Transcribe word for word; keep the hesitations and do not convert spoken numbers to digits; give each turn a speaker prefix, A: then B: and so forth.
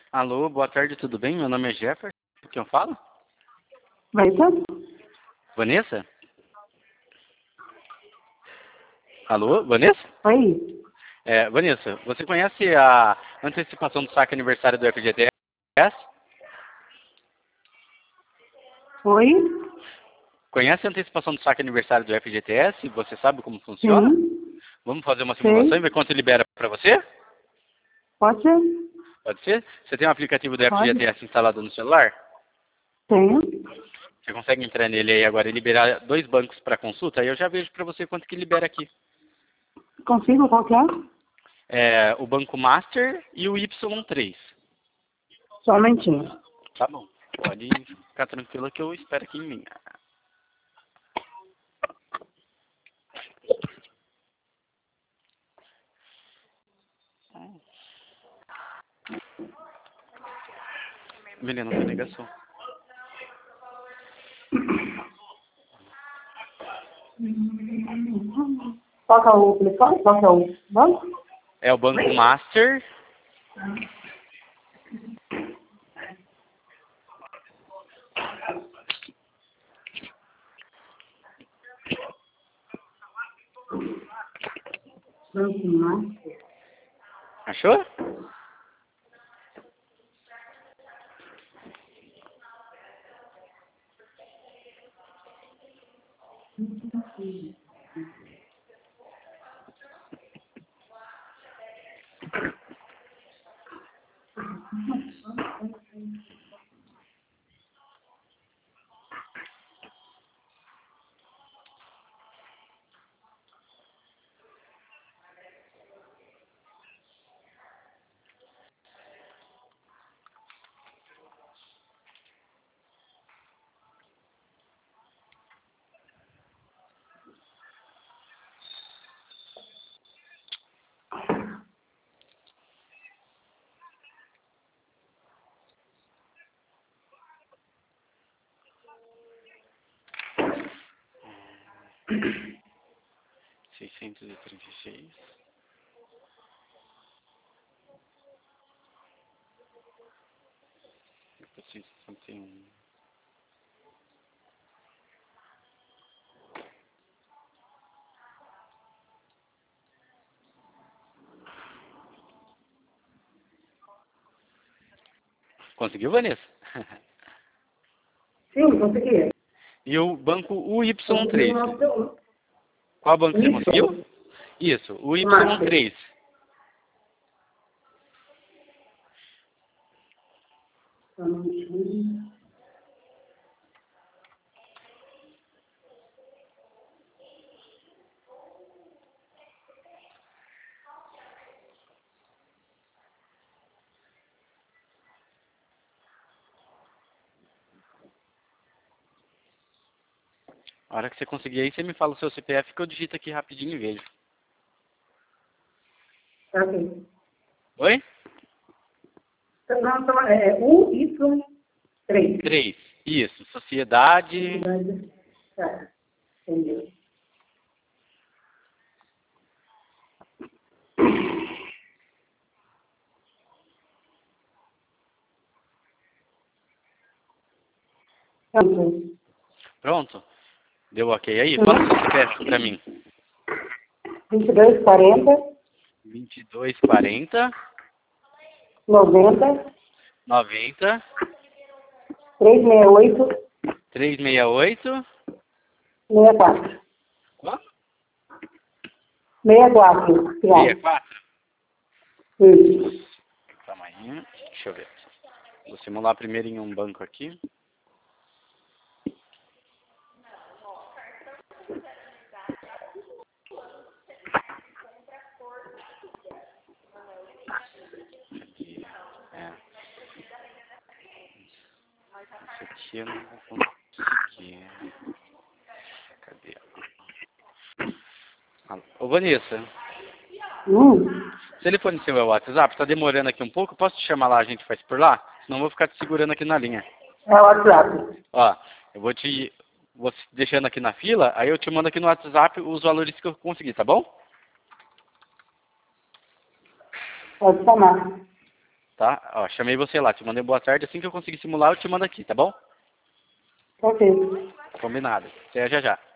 A: Alô, boa tarde, tudo bem? Meu nome é Jefferson. Quem eu falo?
B: Vanessa?
A: Vanessa? Alô, Vanessa?
B: Oi?
A: É, Vanessa, você conhece a antecipação do saque aniversário do F G T S?
B: Oi?
A: Conhece a antecipação do saque aniversário do F G T S? Você sabe como funciona?
B: Sim.
A: Vamos fazer uma simulação e
B: Sei.
A: ver quanto libera para você?
B: Pode ser?
A: Pode ser? Você tem um aplicativo do
B: Pode.
A: F G T S instalado no celular?
B: Tenho.
A: Você consegue entrar nele aí agora e liberar dois bancos para consulta? Aí eu já vejo para você quanto que libera aqui.
B: Consigo? Qual que é?
A: É, o Banco Master e o Y três.
B: Só um momentinho.
A: Tá bom. Pode ficar tranquila que eu espero aqui em mim. Veneno, tem negação.
B: Qual que é o telefone? Qual que é o banco?
A: É o Banco Master.
B: Banco Master.
A: Achou? seiscentos e trinta e seis. oitocentos e sessenta e um. Conseguiu, Vanessa?
B: Sim, consegui.
A: E o banco U Y
B: Consegui o
A: três.
B: nosso
A: Qual banco você
B: Y.
A: conseguiu? Isso, o Y
B: Master.
A: três.
B: Só um momentinho.
A: A hora que você conseguir aí, você me fala o seu C P F que eu digito aqui rapidinho e vejo.
B: Ok.
A: Oi?
B: Não, então, é U Y três.
A: três. Isso, sociedade.
B: Tá. Entendeu? Ok.
A: Pronto? Deu ok aí? Fala o seu C P F pra mim.
B: vinte e dois, quarenta,
A: vinte e dois, quarenta,
B: noventa,
A: noventa,
B: trezentos e sessenta e oito,
A: trezentos e sessenta e oito.
B: sessenta e quatro.
A: Quanto?
B: sessenta e quatro.
A: sessenta e quatro?
B: Isso.
A: Calma aí. Deixa eu ver. Vou simular primeiro em um banco aqui. Aqui. É. Esse aqui eu não vou conseguir. Cadê? Ah, ô, Vanessa,
B: Hum.
A: se ele for no seu WhatsApp, tá demorando aqui um pouco, posso te chamar lá, a gente faz por lá? Senão eu vou ficar te segurando aqui na linha.
B: É o WhatsApp.
A: Ó, eu vou te... Vou te deixando aqui na fila, aí eu te mando aqui no WhatsApp os valores que eu consegui, tá bom?
B: Pode chamar.
A: tá? Ó, chamei você lá, te mandei boa tarde. Assim que eu conseguir simular, eu te mando aqui, tá bom?
B: Ok.
A: Combinado. Até já já.